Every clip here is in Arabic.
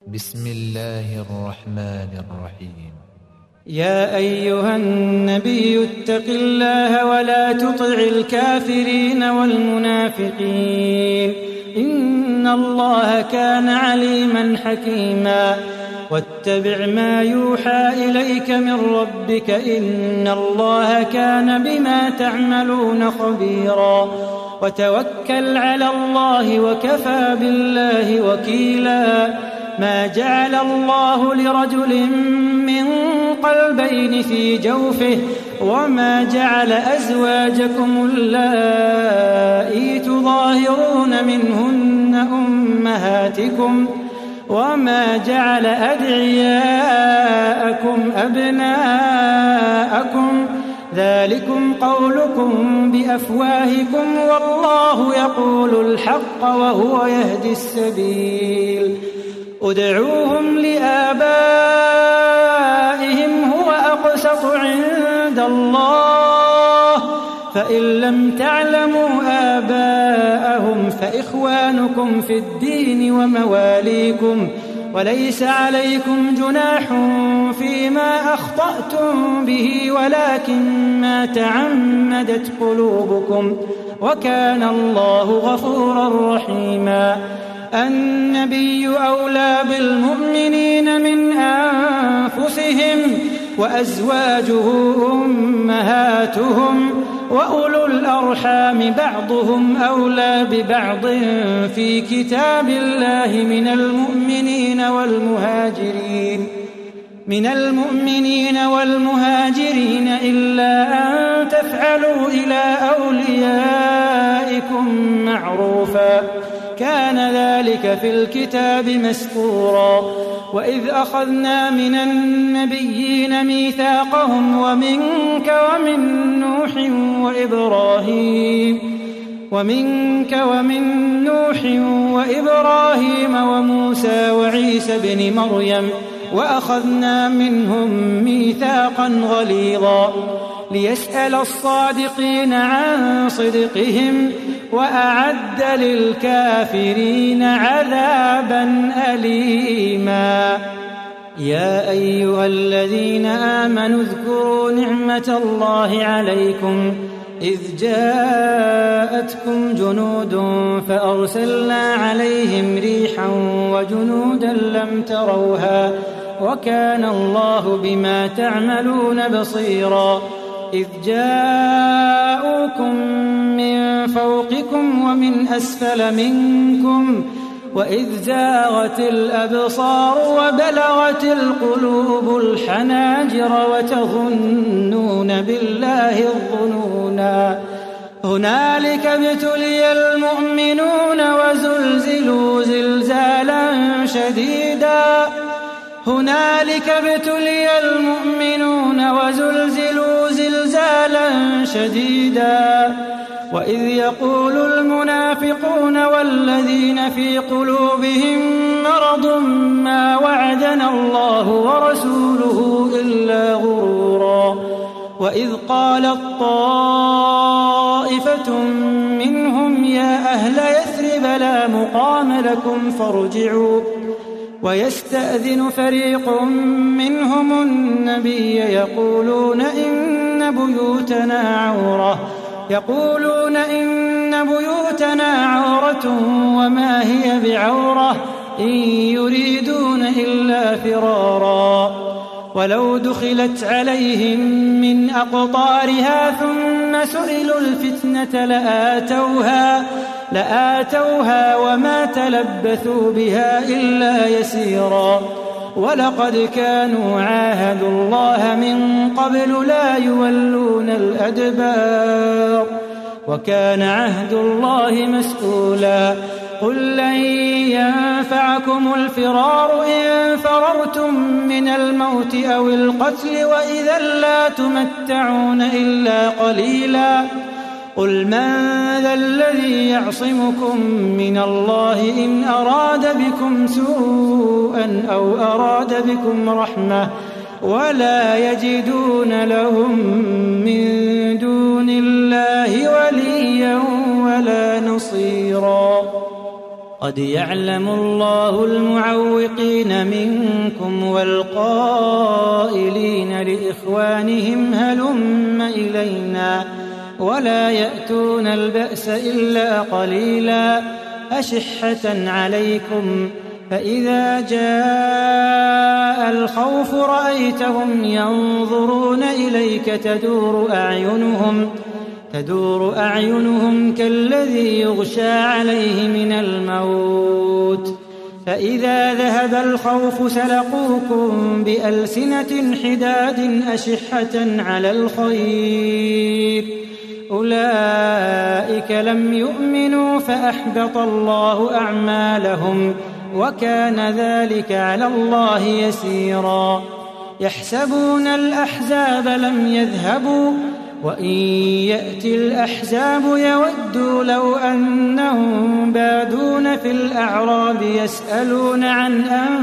بسم الله الرحمن الرحيم. يا أيها النبي اتق الله ولا تطع الكافرين والمنافقين إن الله كان عليما حكيما واتبع ما يوحى إليك من ربك إن الله كان بما تعملون خبيرا وتوكل على الله وكفى بالله وكيلا ما جعل الله لرجل من قلبين في جوفه وما جعل أزواجكم اللائي تظاهرون منهن أمهاتكم وما جعل أدعياءكم أبناءكم ذلكم قولكم بأفواهكم والله يقول الحق وهو يهدي السبيل ادعوهم لآبائهم هو أقسط عند الله فإن لم تعلموا آباءهم فإخوانكم في الدين ومواليكم وليس عليكم جناح فيما أخطأتم به ولكن ما تعمدت قلوبكم وكان الله غفورا رحيما النبي أولى بالمؤمنين من أنفسهم وأزواجه أمهاتهم وأولو الأرحام بعضهم أولى ببعض في كتاب الله من المؤمنين والمهاجرين إلا أن تفعلوا إلى أوليائكم معروفا كان ذلك في الكتاب مسطورا وإذ أخذنا من النبيين ميثاقهم ومنك ومن نوح وإبراهيم وموسى وعيسى بن مريم وأخذنا منهم ميثاقا غليظا ليسأل الصادقين عن صدقهم وأعد للكافرين عذابا أليما يا أيها الذين آمنوا اذكروا نعمة الله عليكم إذ جاءتكم جنود فأرسلنا عليهم ريحا وجنودا لم تروها وكان الله بما تعملون بصيرا إذ جاءوكم من فوقكم ومن أسفل منكم وإذ زاغت الأبصار وبلغت القلوب الحناجر وتظنون بالله الظنونا هنالك ابتلي المؤمنون وزلزلوا زلزالا شديدا وإذ يقول المنافقون والذين في قلوبهم مرض ما وعدنا الله ورسوله إلا غرورا وإذ قالت طائفة منهم يا أهل يثرب لا مقام لكم فارجعوا ويستأذن فريق منهم النبي يقولون إن بيوتنا عورة وما هي بعورة إن يريدون إلا فرارا ولو دخلت عليهم من أقطارها ثم سئلوا الفتنة لآتوها وما تلبثوا بها إلا يسيرا ولقد كانوا عاهدوا الله من قبل لا يولون الأدبار وكان عهد الله مسؤولا قل لن ينفعكم الفرار إن فررتم من الموت أو القتل وإذا لا تمتعون إلا قليلا قل من ذا الذي يعصمكم من الله إن أراد بكم سوءا أو أراد بكم رحمة ولا يجدون لهم من دون الله وليا ولا نصيرا قد يعلم الله المعوقين منكم والقائلين لإخوانهم هلم إلينا ولا يأتون البأس إلا قليلا أشحة عليكم فإذا جاء الخوف رأيتهم ينظرون إليك تدور أعينهم كالذي يغشى عليه من الموت فإذا ذهب الخوف سلقوكم بألسنة حداد أشحة على الخير أولئك لم يؤمنوا فأحبط الله أعمالهم وكان ذلك على الله يسيرا يحسبون الأحزاب لم يذهبوا وإن يأتي الأحزاب يودوا لو أنهم بادون في الأعراب يسألون عن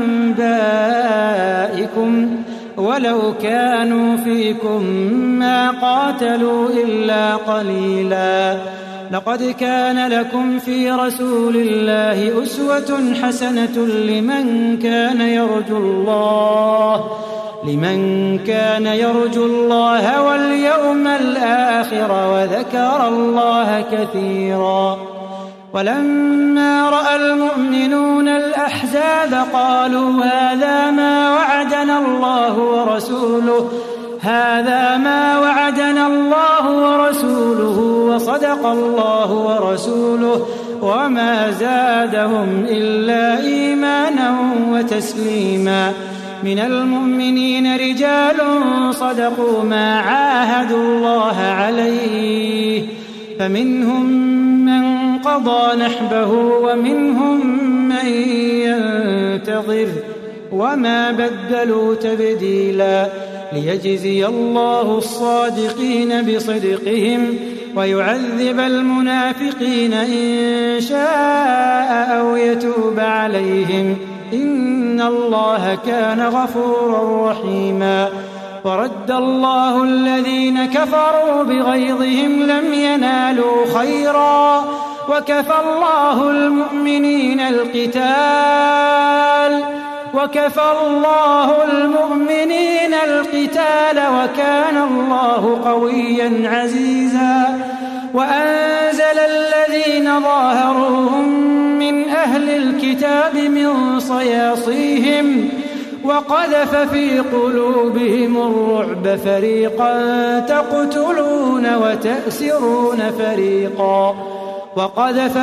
أنبائكم ولو كانوا فيكم ما قاتلوا إلا قليلا لقد كان لكم في رسول الله أسوة حسنة لمن كان يرجو الله واليوم الآخر وذكر الله كثيرا ولما رأى المؤمنون الأحزاب قالوا هذا ما وعدنا الله ورسوله وصدق الله ورسوله وما زادهم إلا إيمانا وتسليما من المؤمنين رجال صدقوا ما عاهدوا الله عليه فمنهم من قضى نحبه ومنهم من ينتظر وما بدلوا تبديلا ليجزي الله الصادقين بصدقهم ويعذب المنافقين إن شاء أو يتوب عليهم إن الله كان غفورا رحيما ورد الله الذين كفروا بغيظهم لم ينالوا خيرا وكفى الله المؤمنين القتال وكان الله قويا عزيزا وأنزل الذين ظاهروهم من أهل الكتاب من صياصيهم وقذف في قلوبهم الرعب فريقا تقتلون وتأسرون فريقا وقذف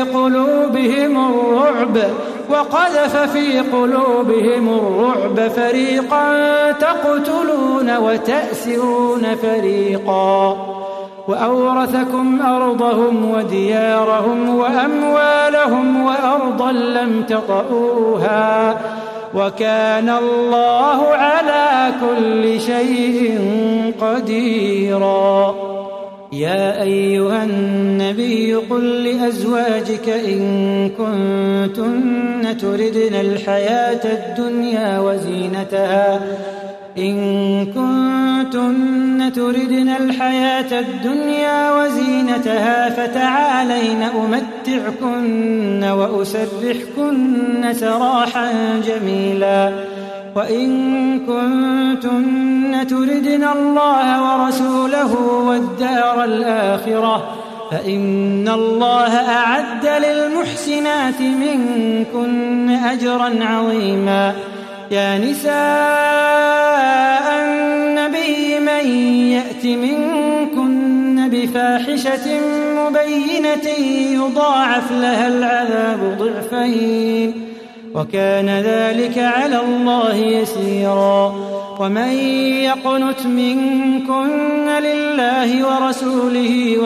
في قلوبهم الرعب فريقا تقتلون وتأسرون فريقا وأورثكم أرضهم وديارهم وأموالهم وأرضا لم تطئوها وكان الله على كل شيء قديرا يا أيها النبي قل لأزواجك إن كنتن تردن الحياة الدنيا وزينتها فتعالين أمتعكن وأسرحكن سراحا جميلا وإن كنتن تردن الله ورسوله والدار الآخرة فإن الله أعد للمحسنات منكن أجرا عظيما يا نساء النبي من يأت منكن بفاحشة مبينة يضاعف لها العذاب ضعفين وكان ذلك على الله يسيرا ومن يقنت منكن لله ورسوله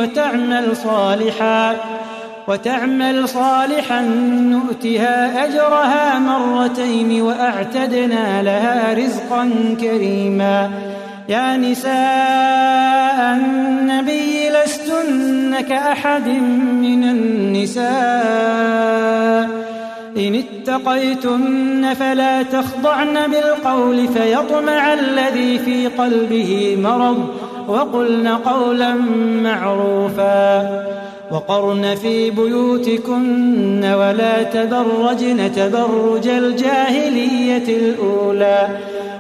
وتعمل صالحا نؤتها أجرها مرتين وأعتدنا لها رزقا كريما يا نساء النبي لستن كأحد من النساء إن اتقيتن فلا تخضعن بالقول فيطمع الذي في قلبه مرض وقلن قولا معروفا وقرن في بيوتكن ولا تبرجن تبرج الجاهلية الأولى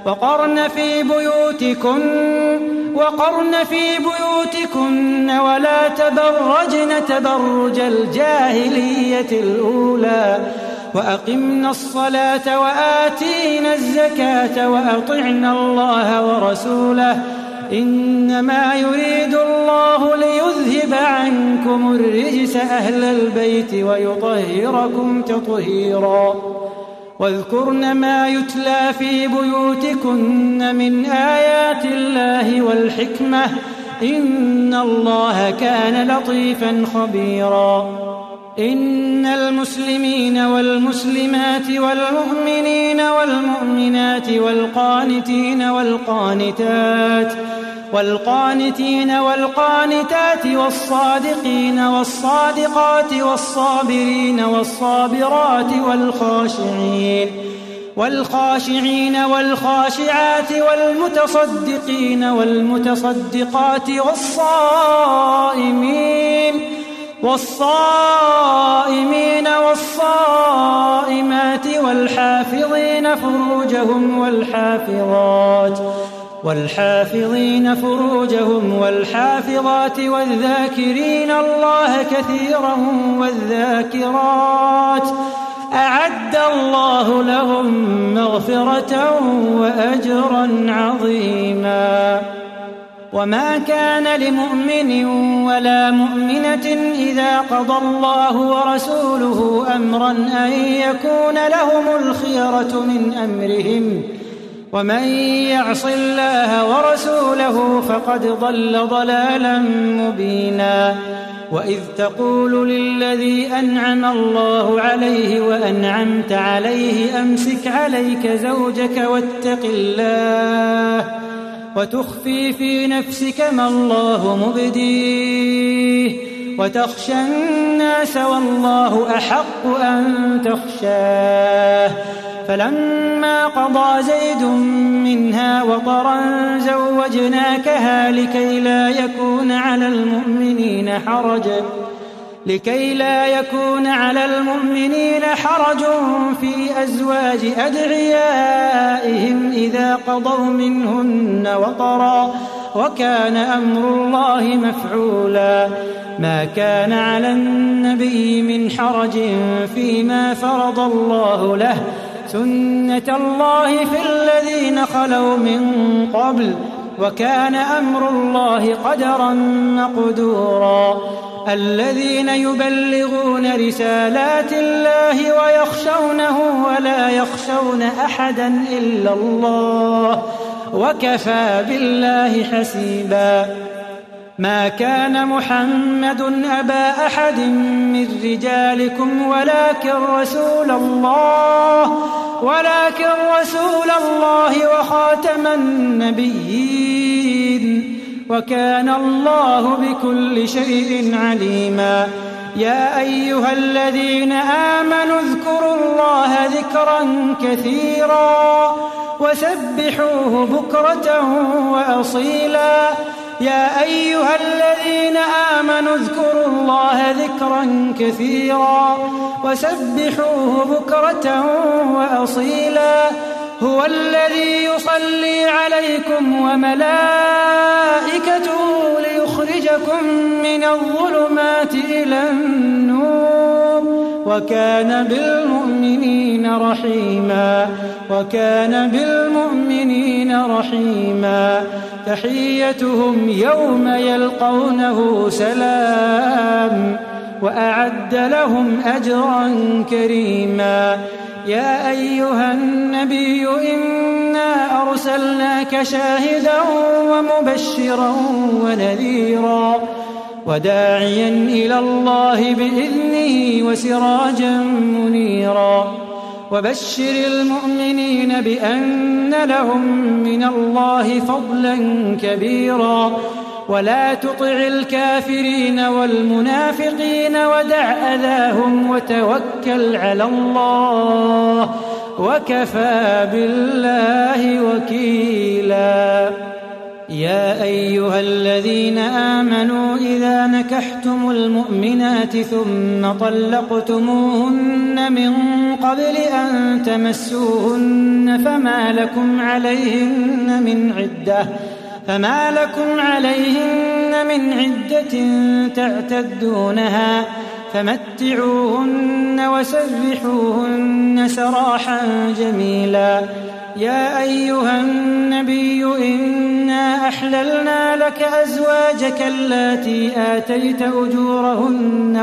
وقرن في بيوتكن ولا تبرجن تبرج الجاهلية الأولى وأقمنا الصلاة وآتينا الزكاة وأطعنا الله ورسوله إنما يريد الله ليذهب عنكم الرجس أهل البيت ويطهركم تطهيرا واذكرن ما يتلى في بيوتكن من آيات الله والحكمة إن الله كان لطيفا خبيرا إن المسلمين والمسلمات والمؤمنين والمؤمنات والقانتين والقانتات والصادقين والصادقات والصابرين والصابرات والخاشعين والخاشعات والمتصدقين والمتصدقات والصائمين والصائمات والحافظين فروجهم والحافظات والذاكرين الله كثيرا والذاكرات أعد الله لهم مغفرة وأجرا عظيما وما كان لمؤمن ولا مؤمنة إذا قضى الله ورسوله أمرا أن يكون لهم الخيرة من أمرهم ومن يعص الله ورسوله فقد ضل ضلالا مبينا وإذ تقول للذي أنعم الله عليه وأنعمت عليه أمسك عليك زوجك واتق الله وتخفي في نفسك ما الله مبديه وتخشى الناس والله أحق أن تخشاه فلما قضى زيد منها وطرا زوجناكها لكي لا يكون على المؤمنين حرج في أزواج أدعيائهم إذا قضوا منهن وطرا وكان أمر الله مفعولا ما كان على النبي من حرج فيما فرض الله له سنة الله في الذين خلوا من قبل وكان أمر الله قدرا مقدورا الذين يبلغون رسالات الله ويخشونه ولا يخشون أحدا إلا الله وكفى بالله حسيبا ما كان محمد أبا أحد من رجالكم ولكن رسول الله وخاتم النبيين وكان الله بكل شيء عليما يا أيها الذين آمنوا اذكروا الله ذكرا كثيرا وسبحوه بكرة وأصيلا يا أيها الذين آمنوا اذكروا الله ذكرا كثيرا وسبحوه بكرة وأصيلا هو الذي يصلي عليكم وملائكته ليخرجكم من الظلمات إلى النور وكان بالمؤمنين رحيما تحيتهم يوم يلقونه سلام وأعد لهم أجرا كريما يا أيها النبي إنا أرسلناك شاهدا ومبشرا ونذيرا وداعيا إلى الله بإذنه وسراجا منيرا وبشر المؤمنين بأن لهم من الله فضلا كبيرا ولا تطع الكافرين والمنافقين ودع أذاهم وتوكل على الله وكفى بالله وكيلا يا أيها الذين آمنوا إذا نكحتم المؤمنات ثم طلقتموهن من قبل أن تمسوهن فما لكم عليهن من عدة تعتدونها فمتعوهن وسرحوهن سراحا جميلا. يا أيها النبي إنا أحللنا لك أزواجك اللاتي آتيت أجورهن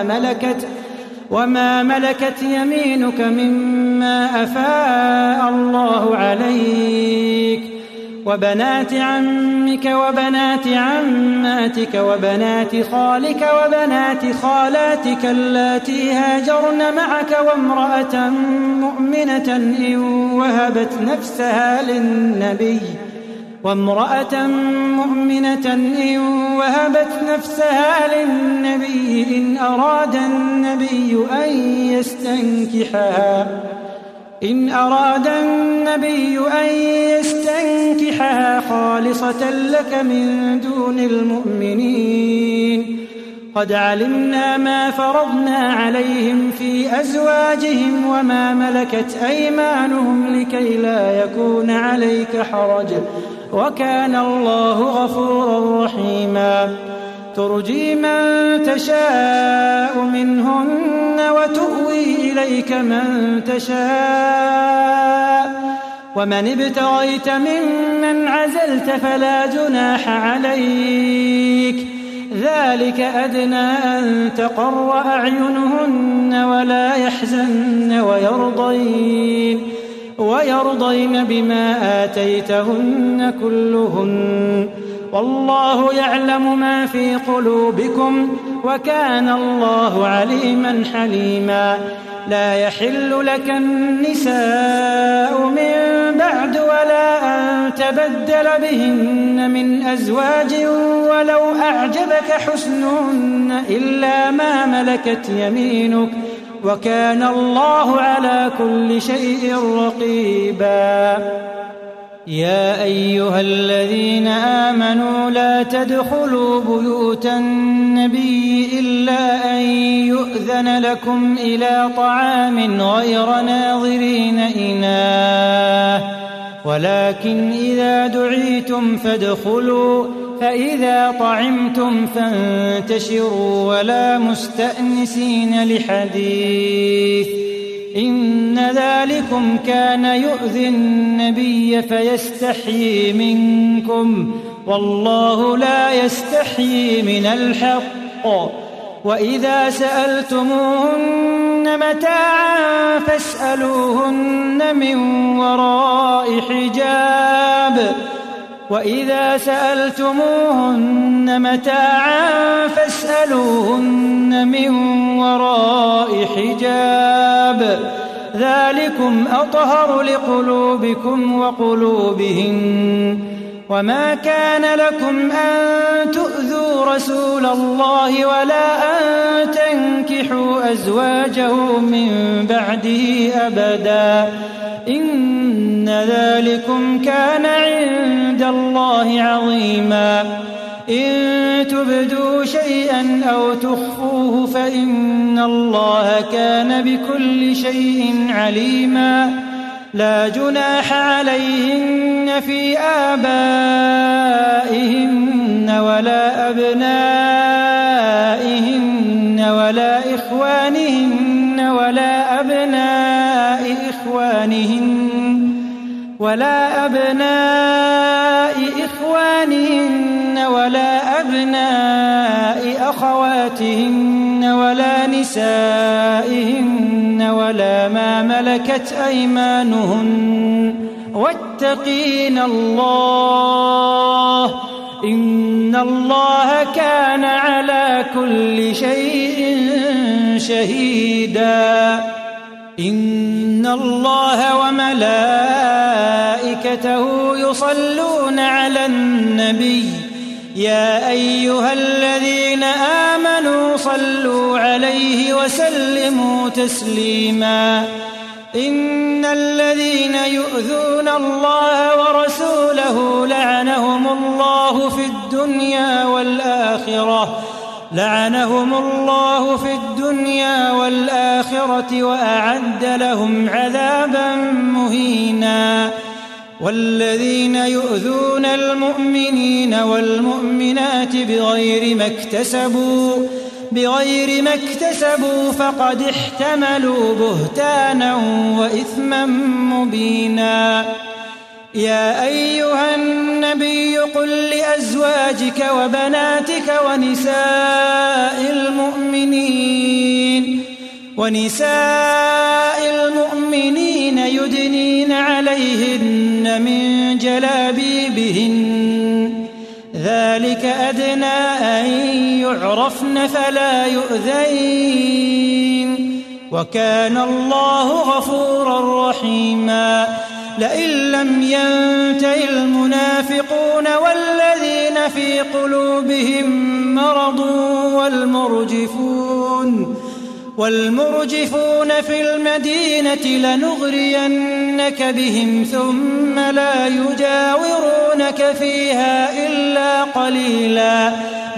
وما ملكت يمينك مما أفاء الله عليك وبنات عمك وبنات عماتك وبنات خالك وبنات خالاتك اللاتي هاجرن معك وامرأة مؤمنة إن وهبت نفسها للنبي إن أراد النبي أن يستنكحها خالصة لك من دون المؤمنين. قد علمنا ما فرضنا عليهم في أزواجهم وما ملكت أيمانهم لكي لا يكون عليك حرج وكان الله غفورا رحيما. ترجي من تشاء منهن وتؤوي إليك من تشاء ومن ابتغيت ممن عزلت فلا جناح عليك ذلك أدنى أن تقر أعينهن ولا يحزن ويرضين بما آتيتهن كلهن والله يعلم ما في قلوبكم وكان الله عليما حليما. لا يحل لك النساء من بعد ولا أن تبدل بهن من أزواج ولو أعجبك حسنهن إلا ما ملكت يمينك وكان الله على كل شيء رقيبا. يا أيها الذين آمنوا لا تدخلوا بيوت النبي إلا أن يؤذن لكم إلى طعام غير ناظرين إناه ولكن إذا دعيتم فادخلوا فإذا طعمتم فانتشروا ولا مستأنسين لحديث إن ذلكم كان يؤذي النبي فيستحيي منكم والله لا يستحيي من الحق. وإذا سألتموهن متاعا فاسألوهن من وراء حجاب ذلكم أطهر لقلوبكم وقلوبهن. وما كان لكم أن تؤذوا رسول الله ولا أن تنكحوا أزواجه من بعده أبدا إن ذلكم كان عند الله عظيما. إن تبدوا شيئا أو تخفوه فإن الله كان بكل شيء عليما. لا جناح عليهن في آبائهن ولا أبنائهن ولا إخوانهن ولا أبناء أخواتهن ولا نسائهن ولا ما ملكت أيمانهن واتقين الله إن الله كان على كل شيء شهيدا. إن الله وملائكته يصلون على النبي يا أيها الذين آمنوا صلوا عليه وسلموا تسليما. إن الذين يؤذون الله ورسوله لعنهم الله الدنيا والآخرة لعنهم الله في الدنيا والآخرة وأعد لهم عذابا مهينا. والذين يؤذون المؤمنين والمؤمنات بغير ما اكتسبوا فقد احتملوا بهتانا وإثما مبينا. يا أيها النبي قل لأزواجك وبناتك ونساء المؤمنين يدنين عليهن من جلابيبهن ذلك أدنى أن يعرفن فلا يؤذين وكان الله غفورا رحيما. لئن لم ينته المنافقون والذين في قلوبهم مرض والمرجفون في المدينة لنغرينك بهم ثم لا يجاورونك فيها إلا قليلا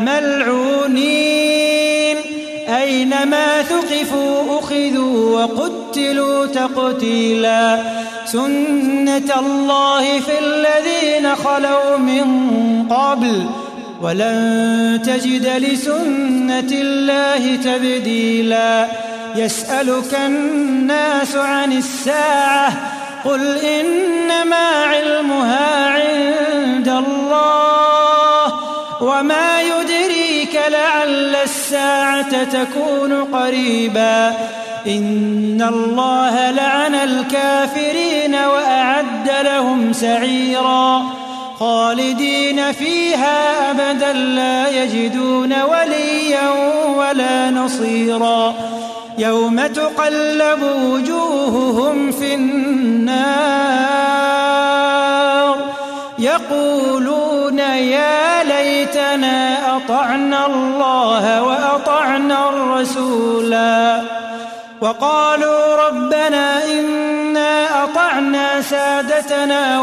ملعونين أينما ثقفوا أخذوا وقتلوا تقتيلا. سنة الله في الذين خلوا من قبل ولن تجد لسنة الله تبديلا. يسألك الناس عن الساعة قل إنما علمها عند الله وما يدريك لعل الساعة تكون قريبا. إن الله لعن الكافرين وأعد لهم سعيرا خالدين فيها أبدا لا يجدون وليا ولا نصيرا. يوم تقلب وجوههم في النار يقولون يا ليتنا أطعنا الله وأطعنا الرسولا وقالوا ربنا إنا أطعنا سادتنا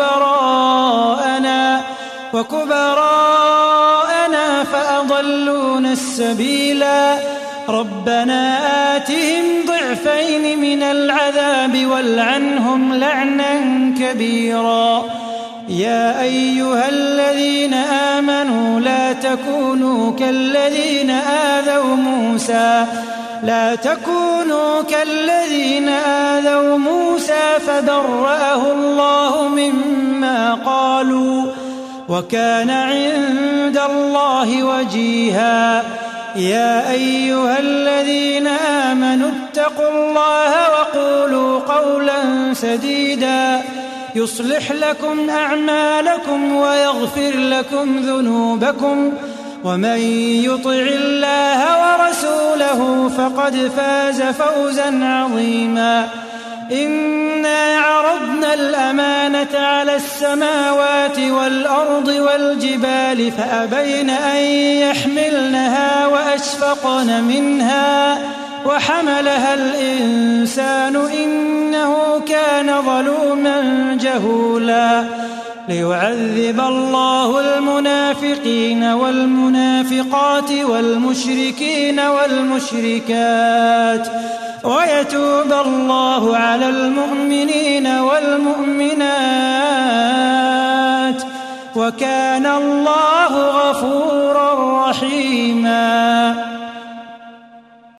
وكبراءنا فأضلونا السبيلا. ربنا آتهم ضعفين من العذاب والعنهم لعنا كبيرا. يا أيها الذين آمنوا لا تكونوا كالذين آذوا موسى فبرأه الله مما قالوا وكان عند الله وجيها. يا أيها الذين آمنوا اتقوا الله وقولوا قولا سديدا يصلح لكم أعمالكم ويغفر لكم ذنوبكم ومن يطع الله ورسوله فقد فاز فوزا عظيما. إنا عرضنا الأمانة على السماوات والأرض والجبال فأبين أن يحملنها وأشفقن منها وحملها الإنسان إنه كان ظلوما جهولا. ليعذب الله المنافقين والمنافقات والمشركين والمشركات ويتوب الله على المؤمنين والمؤمنات وكان الله غفورا رحيما.